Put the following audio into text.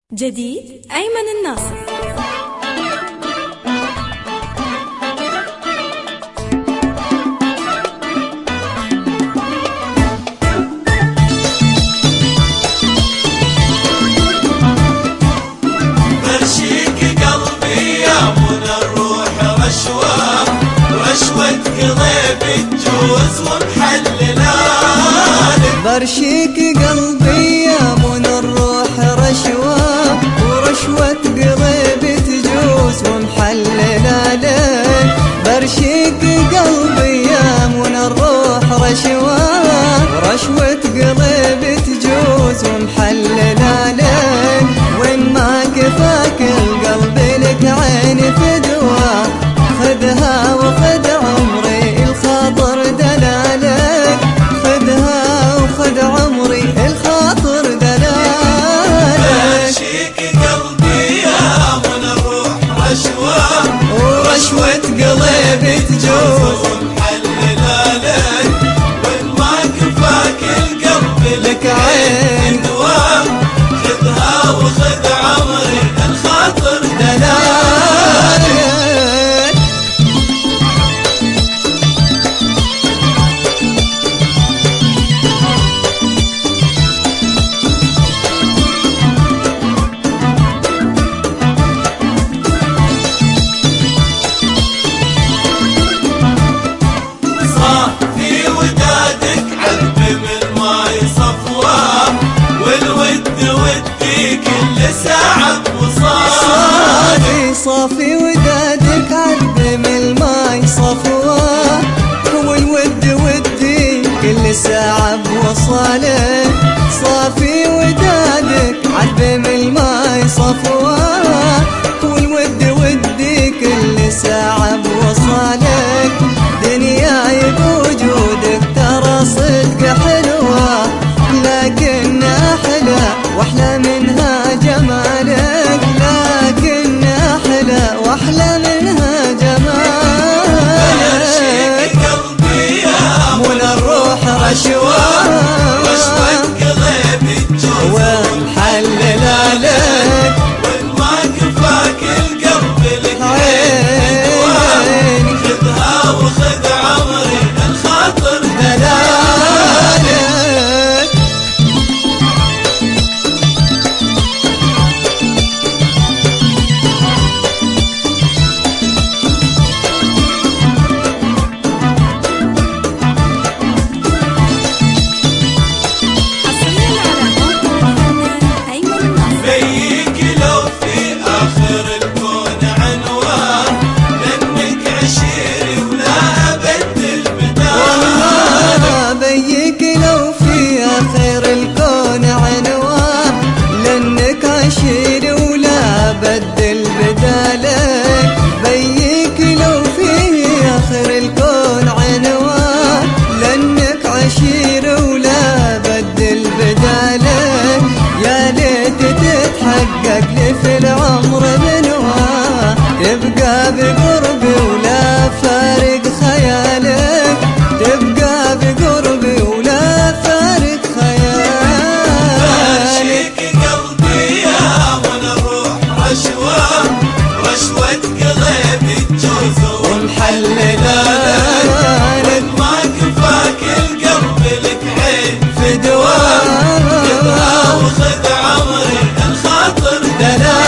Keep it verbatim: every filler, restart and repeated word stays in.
جديد أيمن الناصر. برشيك قلبي يا منى الروح رشوة رشوة قلبي تجوز ومحللة. برشيك قلبي يا منى الروح رشوة ورشوة قلبي تجوز ومحللة لك. برشيك قلبي يا منى الروح رشوة ورشوة قلبي تجوز ومحللة لك. وين ما كفاك القلب لك عين فدوى خذها وخذ عمري الخاطر دلالك. خذها وخذ عمري الخاطر دلالك. برشيك قلبي يا منى الروح رشوة ورشوة قلبي تجوز ومحللة لك. وين ما كفاك القلب لك عين فدوى خذها وخذ عمري الخاطر دلالك. صافي ودادك عذب من ماي صفوة والود ودي كل ساعة بوصالك. صافي ودادك عذب من الماي صفوة والود ودي كل ساعة بوصالك. صافي ودادك عذب من الماي صفوة والود ودي كل ساعة بوصالك. دنياي بوجودك ترى صدق حلوة لكن أحلى وأحلى منها جمالك. لكن أحلى وأحلى منها جمالك. برشيك قلبي يا منى الروح رشوة رشوة قلبي تجوز ومحللة لك. وين ما كفاك القلب لك عين خذها وخذ عمري الخاطر دلالك. حصريا على موقع الفنان أيمن الناصر. بيك لو في آخر الكون عنوان لأنك عشيري ولا أبدل بدال. والله بيك لو في آخر الكون عنوان لأنك عشيري ولا بدل بدالك. بيك لو في آخر الكون عنوان لأنك عشيري ولا بدل بدالك. يا ليت تتحقق لي في العمر منوى تبقى بقربي ولا فارق خيالك. تبقى بقربي ولا فارق خيالك. برشيك قلبي يا منى الروح رشوة رشوة قلبي تجوز ومحللة وين ما كفاك القلب لك عين في خذها دوام وخذ عمري الخاطر دلالك.